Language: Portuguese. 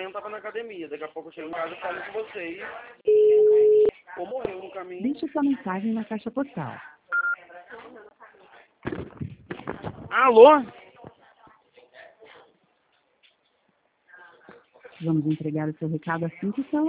manhã eu tava na academia. Daqui a pouco eu chego em casa e falo com vocês. Ou morreu no caminho. Deixe sua mensagem na caixa postal. Alô? Vamos entregar o seu recado assim que o seu